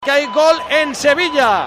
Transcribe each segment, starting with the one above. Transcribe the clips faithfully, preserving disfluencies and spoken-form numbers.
Que hay gol en Sevilla.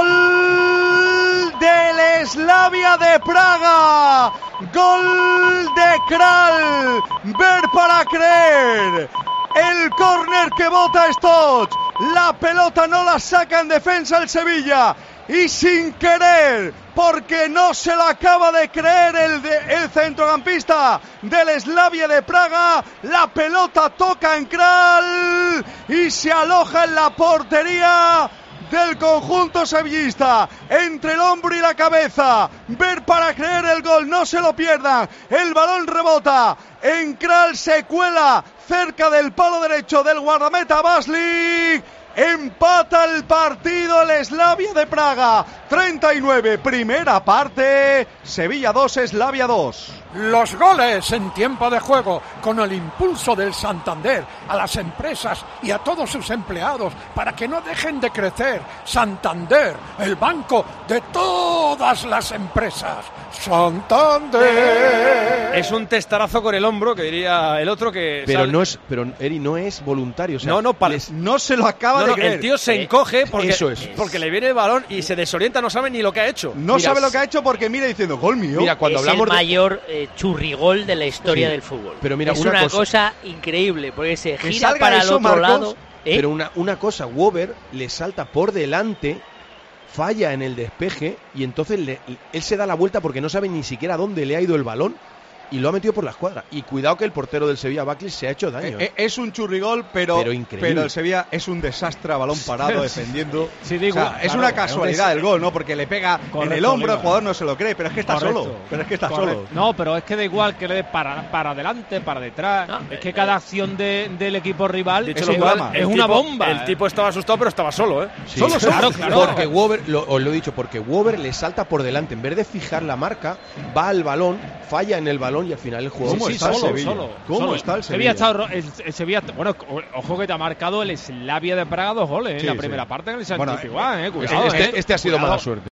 Gol del Slavia de Praga. Gol de Kral. Ver para creer. El córner que bota Stoch. La pelota no la saca en defensa el Sevilla. Y sin querer, porque no se lo acaba de creer el, de, el centrocampista del Slavia de Praga, la pelota toca en Kral y se aloja en la portería del conjunto sevillista, entre el hombro y la cabeza. Ver para creer el gol, no se lo pierdan. El balón rebota en Kral, se cuela cerca del palo derecho del guardameta Baslik. Empata el partido el Slavia de Praga. treinta y nueve, primera parte. Sevilla dos, Slavia dos. Los goles en tiempo de juego, con el impulso del Santander a las empresas y a todos sus empleados para que no dejen de crecer. Santander, el banco de todas las empresas. Santander. Es un testarazo con el hombro, que diría el otro que... Pero sale... no es, pero Eri, no es voluntario. O sea, no, no, para... les... no se lo acaba no, de no, creer. el tío se encoge porque, Eso es. porque le viene el balón y se desorienta, no sabe ni lo que ha hecho. No Mira, sabe lo que ha hecho porque mira diciendo, gol mío. Mira, cuando es hablamos el mayor eh, churrigol de la historia Sí, del fútbol. pero mira, es una una cosa- cosa increíble, porque se Que gira salga para el eso, otro Marcos, lado. ¿eh? Pero una, una cosa, Wober le salta por delante, falla en el despeje y entonces le, él se da la vuelta porque no sabe ni siquiera dónde le ha ido el balón y lo ha metido por la escuadra. Y cuidado que el portero del Sevilla, Baklis, se ha hecho daño. Eh, eh, es un churrigol, pero, Pero increíble. pero el Sevilla es un desastre a balón parado defendiendo. Sí, digo, O sea, es claro, una casualidad es- el gol, ¿no? Porque le pega Correcto, en el hombro, Liga. el jugador no se lo cree, pero es que está Correcto. solo. Pero es que está Correcto. solo. No, pero es que da igual que le dé para, para adelante, para detrás. No, es que eh, cada acción de, del equipo rival Dicho es, lo cual, igual, el es una tipo- bomba. El tipo estaba asustado, pero estaba solo, ¿eh? Sí. Solo, solo. Claro, claro. Porque Wober, lo, os lo he dicho, porque Wober le salta por delante. En vez de fijar la marca, va al balón, falla en el balón y al final el jugador... ¿Cómo Sí, está el solo, Sevilla? solo, ¿Cómo solo. está el Sevilla Sevilla? está- el, el Sevilla, bueno, ojo que te ha marcado el Slavia de Praga dos goles Sí, en la sí. primera parte en el Bueno, Santiago, eh, Este, cuidado, este- eh. este ha sido Cuidado. mala suerte.